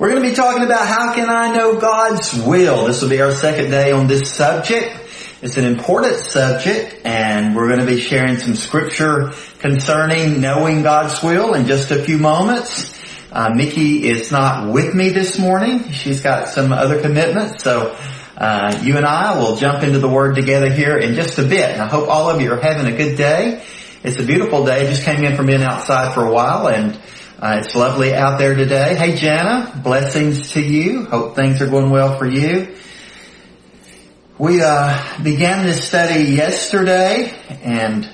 We're going to be talking about how can I know God's will. This will be our second day on this subject. It's an important subject, and we're going to be sharing some scripture concerning knowing God's will in just a few moments. Mickey is not with me this morning. She's got some other commitments, so you and I will jump into the Word together here in just a bit. And I hope all of you are having a good day. It's a beautiful day. Just came in from being outside for a while, and it's lovely out there today. Hey, Jana, blessings to you. Hope things are going well for you. We began this study yesterday, and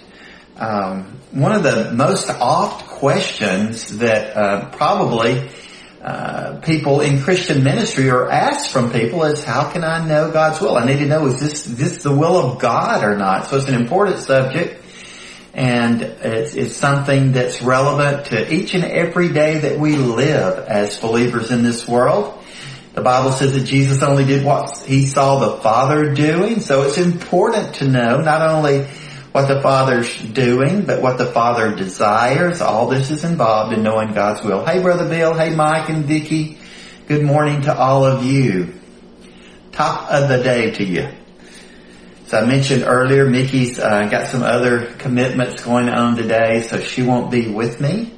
one of the most oft questions that probably people in Christian ministry are asked from people is, how can I know God's will? I need to know, is this the will of God or not? So it's an important subject. And it's something that's relevant to each and every day that we live as believers in this world. The Bible says that Jesus only did what he saw the Father doing. So it's important to know not only what the Father's doing, but what the Father desires. All this is involved in knowing God's will. Hey, Brother Bill. Hey, Mike and Vicki. Good morning to all of you. Top of the day to you. So I mentioned earlier, Mickey's got some other commitments going on today, so she won't be with me.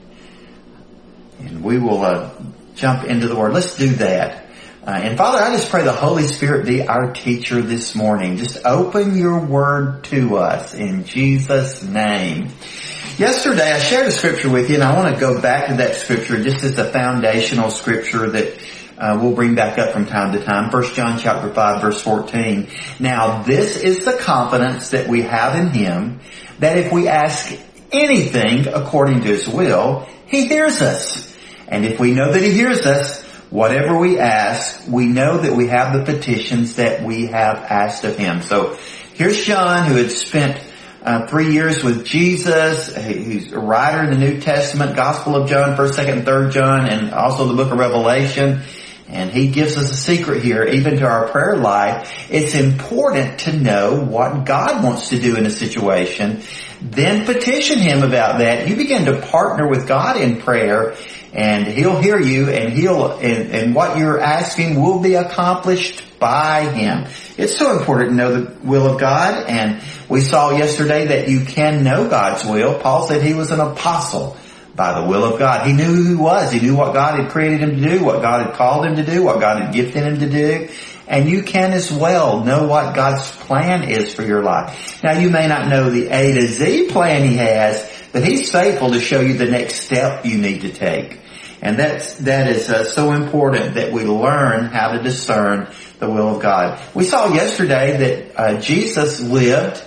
And we will jump into the Word. Let's do that. And Father, I just pray the Holy Spirit be our teacher this morning. Just open your Word to us in Jesus' name. Yesterday I shared a scripture with you, and I want to go back to that scripture just as a foundational scripture that we'll bring back up from time to time. 1 John chapter 5 verse 14. Now this is the confidence that we have in Him, that if we ask anything according to His will, He hears us. And if we know that He hears us, whatever we ask, we know that we have the petitions that we have asked of Him. So here's John, who had spent 3 years with Jesus. He's a writer in the New Testament, Gospel of John, 1st, 2nd, and 3rd John, and also the book of Revelation. And he gives us a secret here, even to our prayer life. It's important to know what God wants to do in a situation. Then petition Him about that. You begin to partner with God in prayer, and He'll hear you, and and what you're asking will be accomplished by Him. It's so important to know the will of God, and we saw yesterday that you can know God's will. Paul said he was an apostle by the will of God. He knew who he was. He knew what God had created him to do, what God had called him to do, what God had gifted him to do. And you can as well know what God's plan is for your life. Now, you may not know the A to Z plan He has, but He's faithful to show you the next step you need to take. And that is so important that we learn how to discern the will of God. We saw yesterday that Jesus lived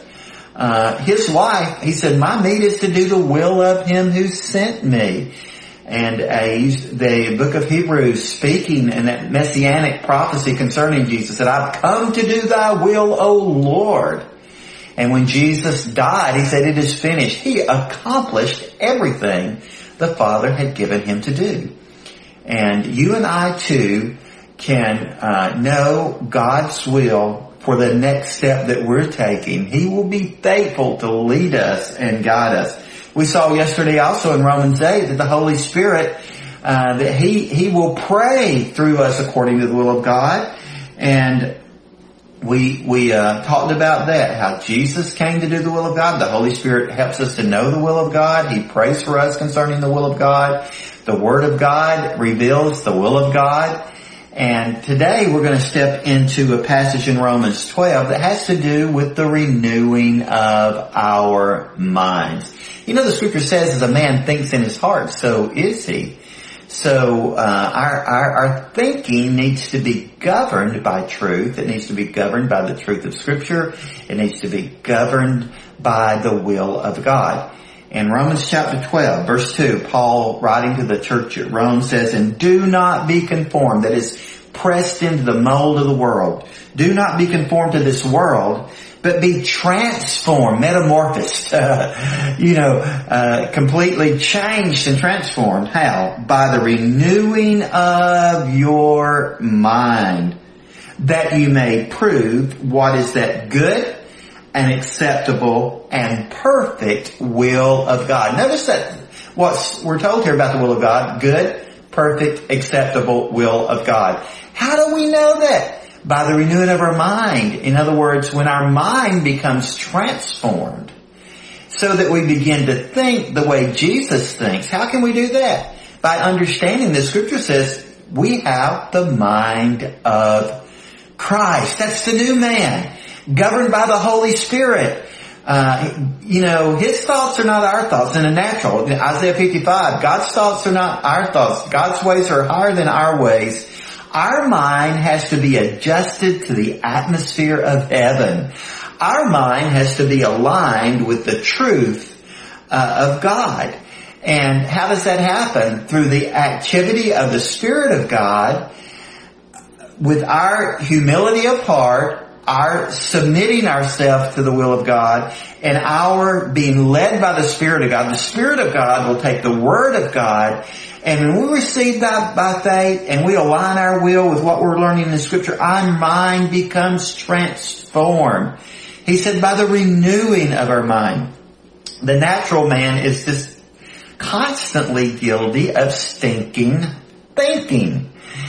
His life. He said, my meat is to do the will of Him who sent me. And the book of Hebrews, speaking in that messianic prophecy concerning Jesus, said, I've come to do thy will, O Lord. And when Jesus died, He said, it is finished. He accomplished everything the Father had given Him to do. And you and I too can know God's will for the next step that we're taking. He will be faithful to lead us and guide us. We saw yesterday also in Romans 8 that the Holy Spirit, that He will pray through us according to the will of God. And we talked about that, how Jesus came to do the will of God. The Holy Spirit helps us to know the will of God. He prays for us concerning the will of God. The Word of God reveals the will of God. And today we're going to step into a passage in Romans 12 that has to do with the renewing of our minds. You know, the scripture says, as a man thinks in his heart, so is he. So our thinking needs to be governed by truth. It needs to be governed by the truth of Scripture. It needs to be governed by the will of God. In Romans chapter 12, verse 2, Paul, writing to the church at Rome, says, and do not be conformed, that is, pressed into the mold of the world. Do not be conformed to this world, but be transformed, metamorphosed, completely changed and transformed. How? By the renewing of your mind, that you may prove what is that good and acceptable and perfect will of God. Notice that what we're told here about the will of God, good, perfect, acceptable will of God. How do we know that? By the renewing of our mind. In other words, when our mind becomes transformed so that we begin to think the way Jesus thinks. How can we do that? By understanding the scripture says we have the mind of Christ. That's the new man, governed by the Holy Spirit. His thoughts are not our thoughts in the natural. Isaiah 55, God's thoughts are not our thoughts. God's ways are higher than our ways. Our mind has to be adjusted to the atmosphere of heaven. Our mind has to be aligned with the truth of God. And how does that happen? Through the activity of the Spirit of God, with our humility of heart, our submitting ourselves to the will of God, and our being led by the Spirit of God. The Spirit of God will take the Word of God, and when we receive that by faith and we align our will with what we're learning in the Scripture, our mind becomes transformed. He said by the renewing of our mind. The natural man is just constantly guilty of stinking thinking.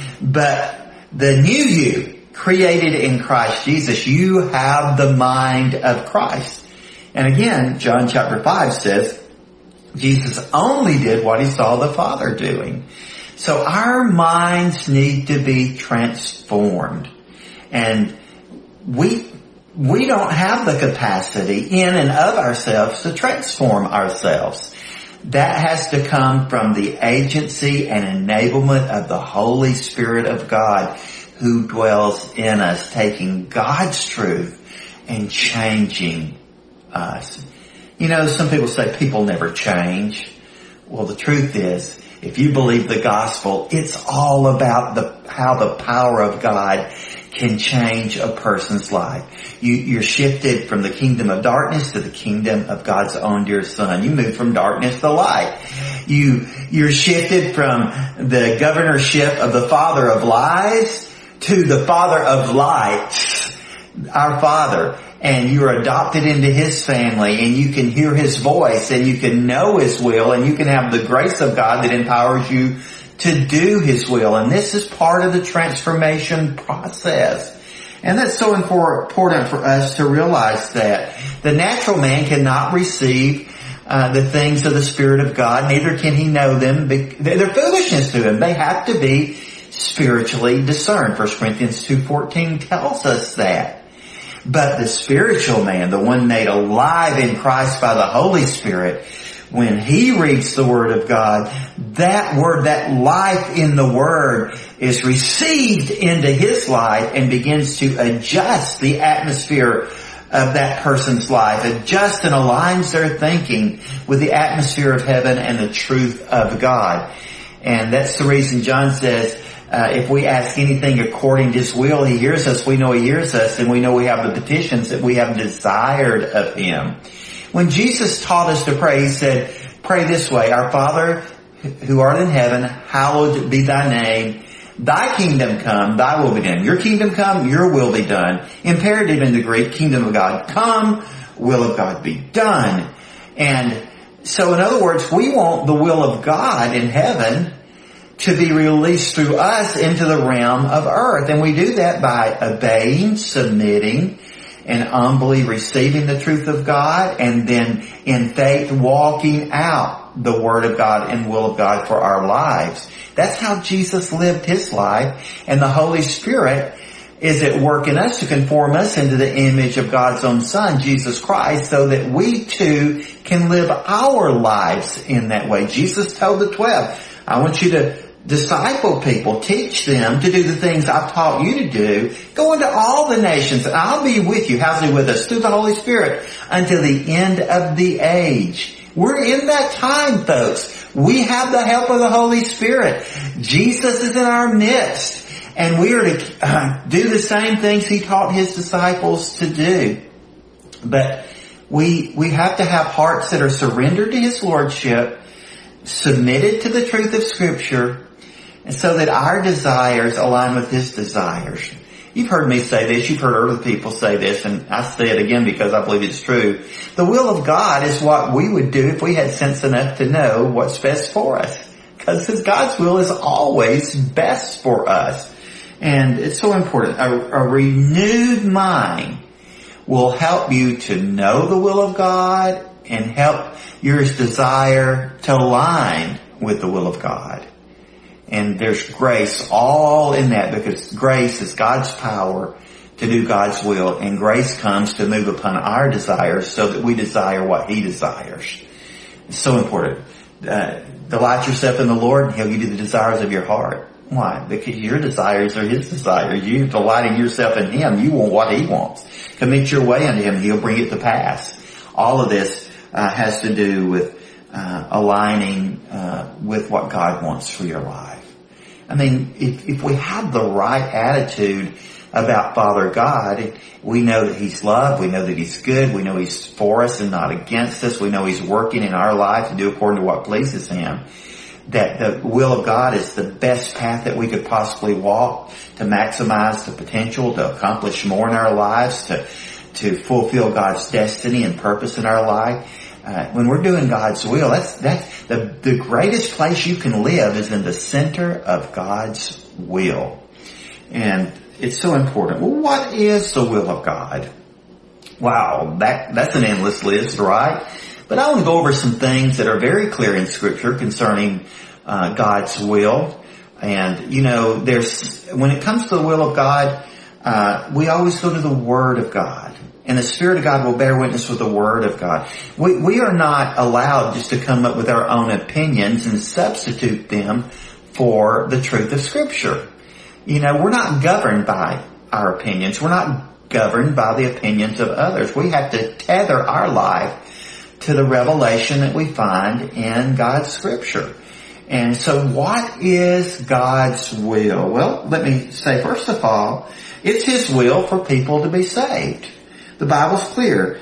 But the new you, created in Christ Jesus, you have the mind of Christ. And again, John chapter 5 says, Jesus only did what he saw the Father doing. So our minds need to be transformed. And we don't have the capacity in and of ourselves to transform ourselves. That has to come from the agency and enablement of the Holy Spirit of God, who dwells in us, taking God's truth and changing us. Some people say people never change. Well, the truth is, if you believe the gospel, it's all about how the power of God can change a person's life. You're shifted from the kingdom of darkness to the kingdom of God's own dear Son. You move from darkness to light. You're shifted from the governorship of the father of lies to the Father of lights, our Father, and you're adopted into His family, and you can hear His voice, and you can know His will, and you can have the grace of God that empowers you to do His will. And this is part of the transformation process. And that's so important for us to realize that the natural man cannot receive the things of the Spirit of God, neither can he know them. They're foolishness to him. They have to be spiritually discerned. 1 Corinthians 2:14 tells us that. But the spiritual man, the one made alive in Christ by the Holy Spirit, when he reads the Word of God, that Word, that life in the Word is received into his life and begins to adjust the atmosphere of that person's life, adjust and aligns their thinking with the atmosphere of heaven and the truth of God. And that's the reason John says, if we ask anything according to His will, He hears us. We know He hears us, and we know we have the petitions that we have desired of Him. When Jesus taught us to pray, He said, pray this way, Our Father who art in heaven, hallowed be Thy name. Thy kingdom come, Thy will be done. Your kingdom come, Your will be done. Imperative in the Greek, kingdom of God come, will of God be done. And so in other words, we want the will of God in heaven to be released through us into the realm of earth. And we do that by obeying, submitting, and humbly receiving the truth of God, and then in faith walking out the Word of God and will of God for our lives. That's how Jesus lived His life, and the Holy Spirit is at work in us to conform us into the image of God's own Son, Jesus Christ, so that we too can live our lives in that way. Jesus told the 12, I want you to disciple people, teach them to do the things I've taught you to do. Go into all the nations, and I'll be with you. How's He with us? Through the Holy Spirit until the end of the age. We're in that time, folks. We have the help of the Holy Spirit. Jesus is in our midst, and we are to do the same things He taught His disciples to do. But we have to have hearts that are surrendered to His Lordship, submitted to the truth of Scripture, and so that our desires align with His desires. You've heard me say this. You've heard other people say this, and I say it again because I believe it's true. The will of God is what we would do if we had sense enough to know what's best for us. because God's will is always best for us. And it's so important. A renewed mind will help you to know the will of God and help your desire to align with the will of God. And there's grace all in that, because grace is God's power to do God's will, and grace comes to move upon our desires so that we desire what He desires. It's so important. Delight yourself in the Lord, and He'll give you the desires of your heart. Why? Because your desires are His desires. You delighting yourself in Him, you want what He wants. Commit your way unto Him, He'll bring it to pass. All of this has to do with aligning with what God wants for your life. I mean, if we have the right attitude about Father God, we know that He's love, we know that He's good, we know He's for us and not against us, we know He's working in our life to do according to what pleases Him, that the will of God is the best path that we could possibly walk to maximize the potential, to accomplish more in our lives, to fulfill God's destiny and purpose in our life. When we're doing God's will, that's the greatest place you can live is in the center of God's will. And it's so important. Well, what is the will of God? Wow, that's an endless list, right? But I want to go over some things that are very clear in Scripture concerning God's will. And, when it comes to the will of God, we always go to the Word of God. And the Spirit of God will bear witness with the Word of God. We are not allowed just to come up with our own opinions and substitute them for the truth of Scripture. We're not governed by our opinions. We're not governed by the opinions of others. We have to tether our life to the revelation that we find in God's Scripture. And so what is God's will? Well, let me say, first of all, it's His will for people to be saved. The Bible's clear.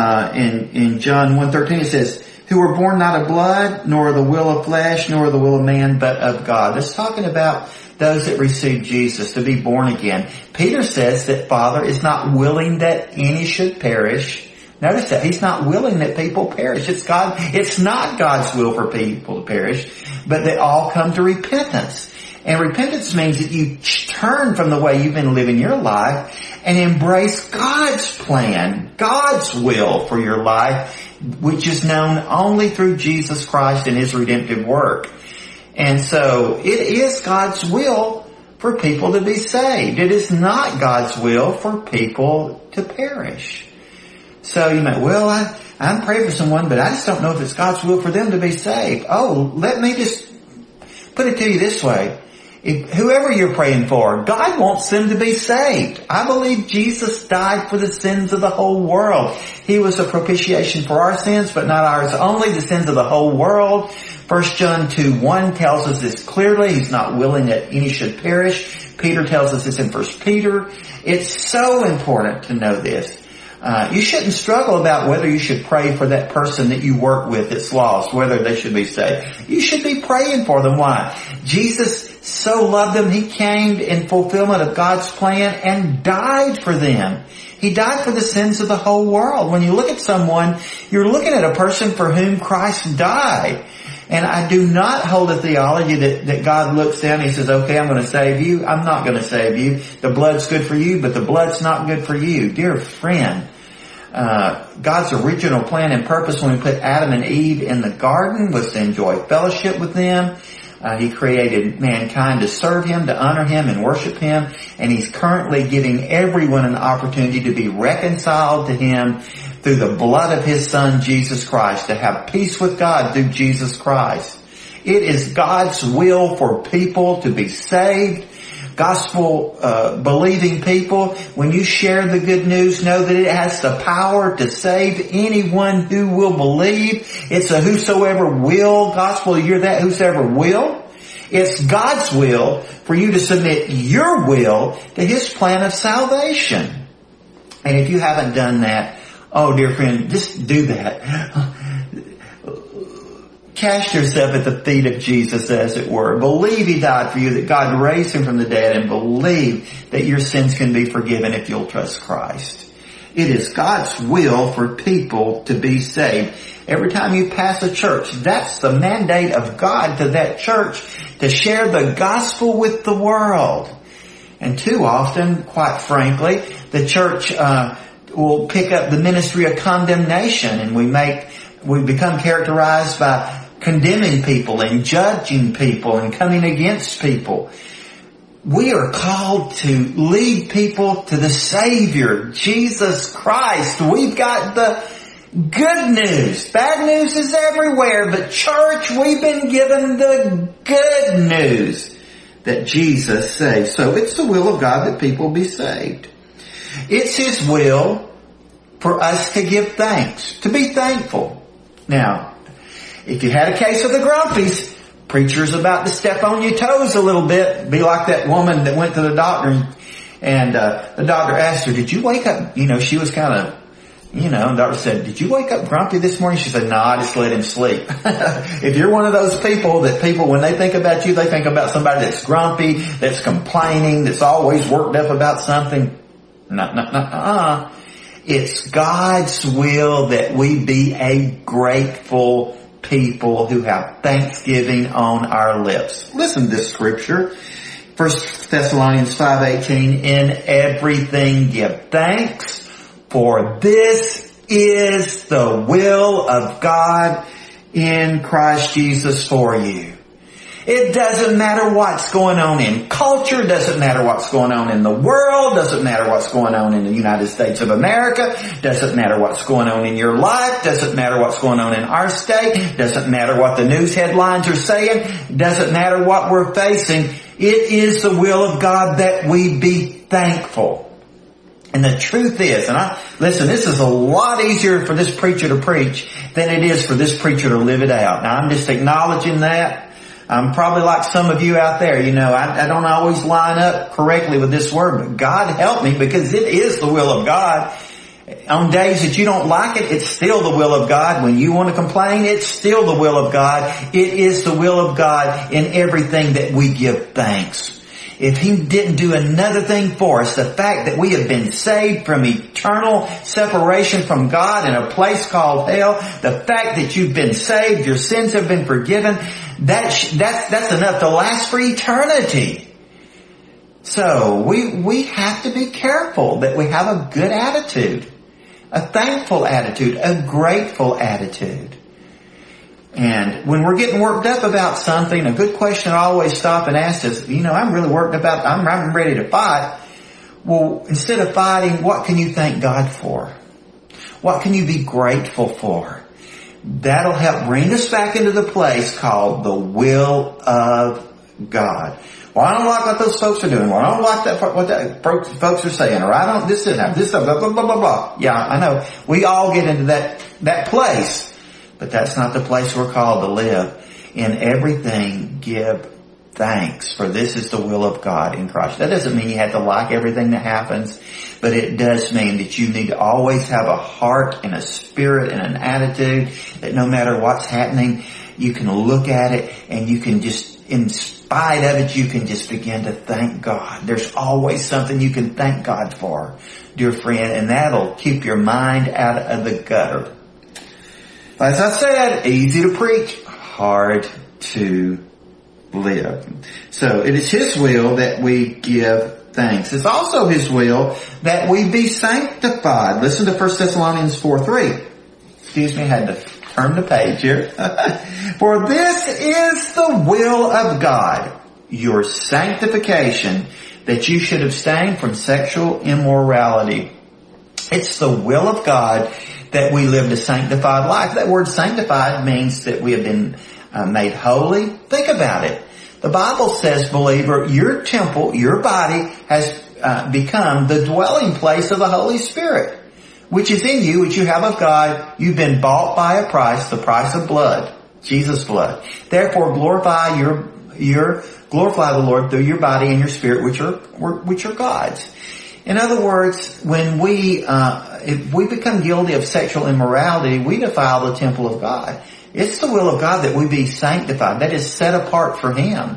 In John 1:13 it says, who were born not of blood, nor of the will of flesh, nor of the will of man, but of God. It's talking about those that receive Jesus, to be born again. Peter says that Father is not willing that any should perish. Notice that. He's not willing that people perish. It's not God's will for people to perish, but that all come to repentance. And repentance means that you turn from the way you've been living your life and embrace God's plan, God's will for your life, which is known only through Jesus Christ and His redemptive work. And so it is God's will for people to be saved. It is not God's will for people to perish. So you might, I'm praying for someone, but I just don't know if it's God's will for them to be saved. Oh, let me just put it to you this way. Whoever you're praying for, God wants them to be saved. I believe Jesus died for the sins of the whole world. He was a propitiation for our sins, but not ours only, the sins of the whole world. 1 John 2:1 tells us this clearly. He's not willing that any should perish. Peter tells us this in 1 Peter. It's so important to know this. You shouldn't struggle about whether you should pray for that person that you work with that's lost, whether they should be saved. You should be praying for them. Why? Jesus so loved them, He came in fulfillment of God's plan and died for them. He died for the sins of the whole world. When you look at someone, you're looking at a person for whom Christ died. And I do not hold a theology that God looks down and He says, okay, I'm going to save you. I'm not going to save you. The blood's good for you, but the blood's not good for you. Dear friend, God's original plan and purpose when He put Adam and Eve in the garden was to enjoy fellowship with them. He created mankind to serve Him, to honor Him, and worship Him. And He's currently giving everyone an opportunity to be reconciled to Him through the blood of His Son, Jesus Christ, to have peace with God through Jesus Christ. It is God's will for people to be saved. Gospel believing people, when you share the good news, know that it has the power to save anyone who will believe. It's a whosoever will gospel. You hear that? Whosoever will. It's God's will for you to submit your will to His plan of salvation. And if you haven't done that, oh dear friend, just do that. Cast yourself at the feet of Jesus, as it were. Believe He died for you, that God raised Him from the dead, and believe that your sins can be forgiven if you'll trust Christ. It is God's will for people to be saved. Every time you pass a church, that's the mandate of God to that church, to share the gospel with the world. And too often, quite frankly, the church will pick up the ministry of condemnation, and we become characterized by condemning people and judging people and coming against people. We are called to lead people to the Savior, Jesus Christ. We've got the good news. Bad news is everywhere, but church, we've been given the good news that Jesus saves. So it's the will of God that people be saved. It's His will for us to give thanks, to be thankful. Now, if you had a case of the grumpies, preacher's about to step on your toes a little bit. Be like that woman that went to the doctor and the doctor asked her, did you wake up? She was kind of, and the doctor said, did you wake up grumpy this morning? She said, no, I just let him sleep. If you're one of those people that when they think about you, they think about somebody that's grumpy, that's complaining, that's always worked up about something. It's God's will that we be a grateful people who have thanksgiving on our lips. Listen to this scripture. 1 Thessalonians 5:18, in everything give thanks, for this is the will of God in Christ Jesus for you. It doesn't matter what's going on in culture, doesn't matter what's going on in the world, doesn't matter what's going on in the United States of America, doesn't matter what's going on in your life, doesn't matter what's going on in our state, doesn't matter what the news headlines are saying, doesn't matter what we're facing. It is the will of God that we be thankful. And the truth is, listen, this is a lot easier for this preacher to preach than it is for this preacher to live it out. Now I'm just acknowledging that. I'm probably like some of you out there, I don't always line up correctly with this word, but God help me, because it is the will of God. On days that you don't like it, it's still the will of God. When you want to complain, it's still the will of God. It is the will of God in everything that we give thanks. If He didn't do another thing for us, the fact that we have been saved from eternal separation from God in a place called hell, the fact that you've been saved, your sins have been forgiven, that's enough to last for eternity. So we have to be careful that we have a good attitude, a thankful attitude, a grateful attitude. And when we're getting worked up about something, a good question I always stop and ask is, I'm really worked about, I'm ready to fight. Well, instead of fighting, what can you thank God for? What can you be grateful for? That'll help bring us back into the place called the will of God. Well, I don't like what those folks are doing. Well, I don't like what that folks are saying. Or I don't, this didn't happen. This stuff, blah, blah, blah, blah, blah. Yeah, I know. We all get into that place. But that's not the place we're called to live. In everything, give thanks, for this is the will of God in Christ. That doesn't mean you have to like everything that happens, but it does mean that you need to always have a heart and a spirit and an attitude that no matter what's happening, you can look at it and you can just, in spite of it, you can just begin to thank God. There's always something you can thank God for, dear friend, and that'll keep your mind out of the gutter. As I said, easy to preach, hard to live. So it is His will that we give thanks. It's also His will that we be sanctified. Listen to 1 Thessalonians 4:3. Excuse me, I had to turn the page here. For this is the will of God, your sanctification, that you should abstain from sexual immorality. It's the will of God that we lived a sanctified life. That word sanctified means that we have been made holy. Think about it. The Bible says, believer, your temple, your body has become the dwelling place of the Holy Spirit, which is in you, which you have of God. You've been bought by a price, the price of blood, Jesus' blood. Therefore, glorify the Lord through your body and your spirit, which are God's. In other words, when if we become guilty of sexual immorality, we defile the temple of God. It's the will of God that we be sanctified. That is set apart for Him.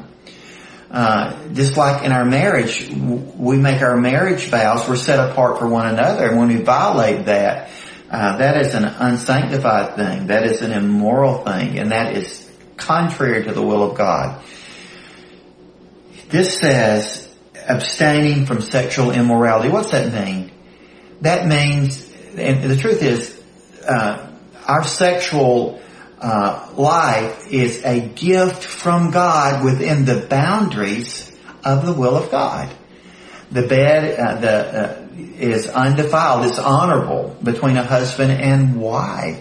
Just like in our marriage, we make our marriage vows, we're set apart for one another. And when we violate that, That is an unsanctified thing. That is an immoral thing. And that is contrary to the will of God. This says abstaining from sexual immorality. What's that mean? That means, and the truth is, our sexual life is a gift from God within the boundaries of the will of God. The bed is undefiled. It's honorable between a husband and wife.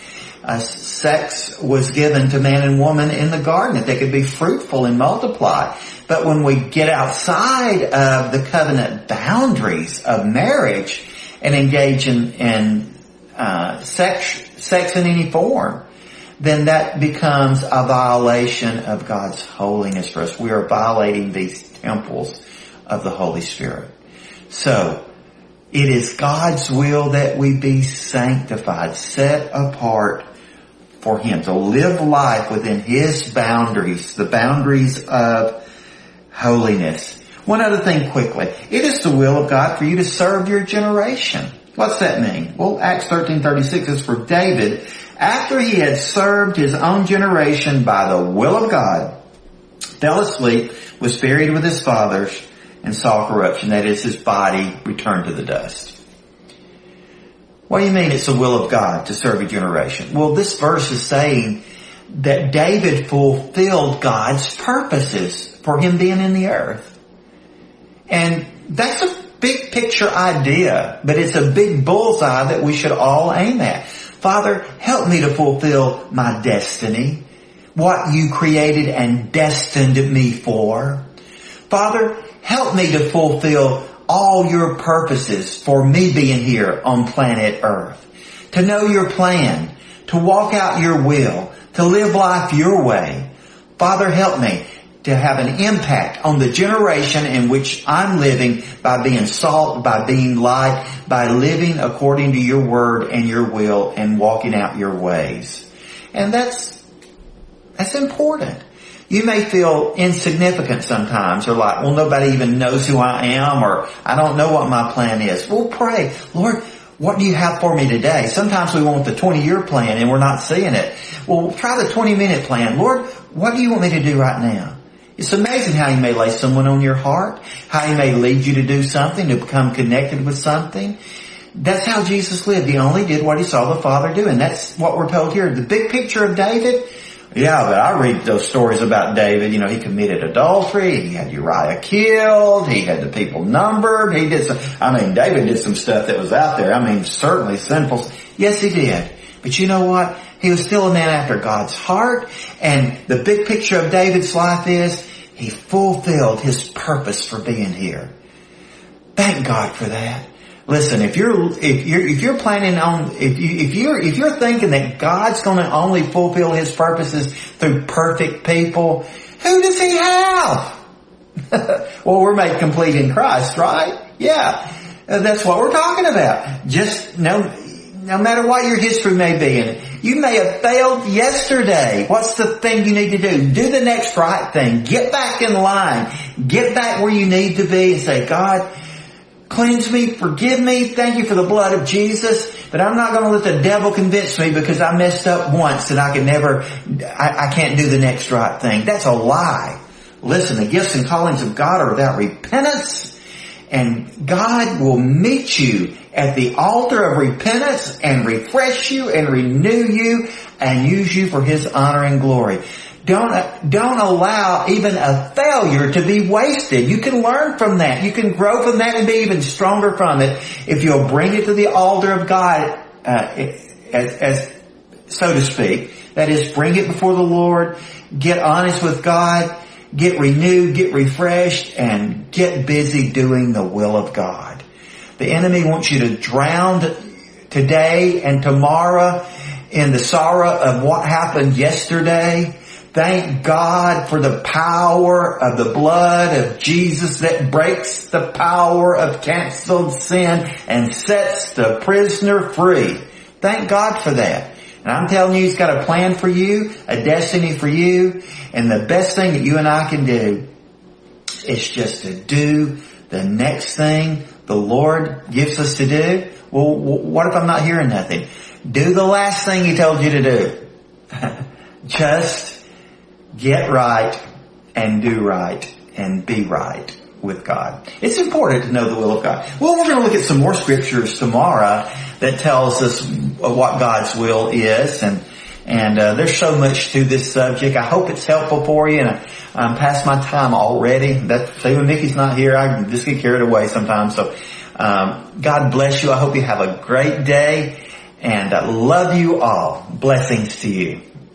Sex was given to man and woman in the garden that they could be fruitful and multiply. But when we get outside of the covenant boundaries of marriage and engage in sex in any form, then that becomes a violation of God's holiness for us. We are violating these temples of the Holy Spirit. So, it is God's will that we be sanctified, set apart for Him, to live life within His boundaries, the boundaries of holiness. One other thing quickly. It is the will of God for you to serve your generation. What's that mean? Well, Acts 13:36 is for David. After he had served his own generation by the will of God, fell asleep, was buried with his fathers, and saw corruption. That is, his body returned to the dust. What do you mean it's the will of God to serve a generation? Well, this verse is saying that David fulfilled God's purposes for him being in the earth. And that's a big picture idea, but it's a big bullseye that we should all aim at. Father, help me to fulfill my destiny, what you created and destined me for. Father, help me to fulfill all your purposes for me being here on planet Earth. To know your plan, to walk out your will, to live life your way. Father, help me to have an impact on the generation in which I'm living by being salt, by being light, by living according to your word and your will and walking out your ways. And that's important. You may feel insignificant sometimes, or like, well, nobody even knows who I am, or I don't know what my plan is. Well, pray, Lord, what do you have for me today? Sometimes we want the 20-year plan and we're not seeing it. Well, try the 20-minute plan. Lord, what do you want me to do right now? It's amazing how He may lay someone on your heart, how He may lead you to do something, to become connected with something. That's how Jesus lived. He only did what He saw the Father do, and that's what we're told here. The big picture of David, yeah, but I read those stories about David. You know, he committed adultery, he had Uriah killed, he had the people numbered, David did some stuff that was out there. Certainly sinful. Yes, he did. But you know what? He was still a man after God's heart, and the big picture of David's life is he fulfilled his purpose for being here. Thank God for that. Listen, if you're planning on, if you're thinking that God's going to only fulfill His purposes through perfect people, who does He have? Well, we're made complete in Christ, right? Yeah. That's what we're talking about. Just no matter what your history may be, and you may have failed yesterday. What's the thing you need to do? Do the next right thing. Get back in line. Get back where you need to be and say, God, cleanse me, forgive me, thank you for the blood of Jesus, but I'm not going to let the devil convince me because I messed up once and I can't do the next right thing. That's a lie. Listen, the gifts and callings of God are without repentance, and God will meet you at the altar of repentance and refresh you and renew you and use you for His honor and glory. Don't allow even a failure to be wasted. You can learn from that. You can grow from that and be even stronger from it if you'll bring it to the altar of God, as so to speak. That is, bring it before the Lord, get honest with God, get renewed, get refreshed, and get busy doing the will of God. The enemy wants you to drown today and tomorrow in the sorrow of what happened yesterday. Thank God for the power of the blood of Jesus that breaks the power of canceled sin and sets the prisoner free. Thank God for that. And I'm telling you, He's got a plan for you, a destiny for you. And the best thing that you and I can do is just to do the next thing the Lord gives us to do, well, what if I'm not hearing nothing? Do the last thing He told you to do. Just get right and do right and be right with God. It's important to know the will of God. Well, we're going to look at some more scriptures tomorrow that tells us what God's will is, and there's so much to this subject. I hope it's helpful for you, and I'm past my time already. See, when Mickey's not here, I just get carried away sometimes. So, God bless you. I hope you have a great day, and I love you all. Blessings to you.